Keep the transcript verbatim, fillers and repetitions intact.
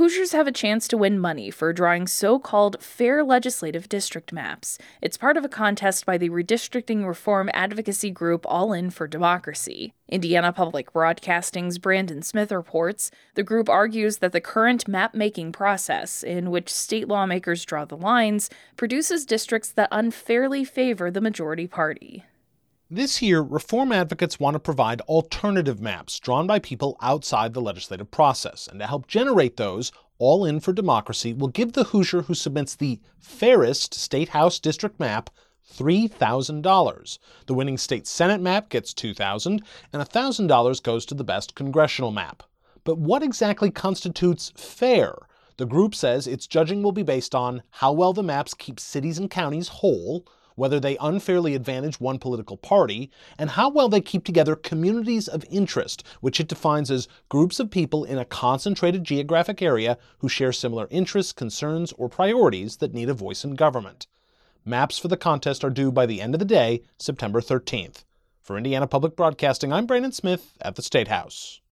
Hoosiers have a chance to win money for drawing so-called fair legislative district maps. It's part of a contest by the redistricting reform advocacy group All In for Democracy. Indiana Public Broadcasting's Brandon Smith reports the group argues that the current map-making process, in which state lawmakers draw the lines, produces districts that unfairly favor the majority party. This year, reform advocates want to provide alternative maps drawn by people outside the legislative process, and to help generate those, All In for Democracy will give the Hoosier who submits the fairest state house district map three thousand dollars. The winning state senate map gets two thousand dollars, and one thousand dollars goes to the best congressional map. But what exactly constitutes fair? The group says its judging will be based on how well the maps keep cities and counties whole, whether they unfairly advantage one political party, and how well they keep together communities of interest, which it defines as groups of people in a concentrated geographic area who share similar interests, concerns, or priorities that need a voice in government. Maps for the contest are due by the end of the day, September thirteenth. For Indiana Public Broadcasting, I'm Brandon Smith at the State House.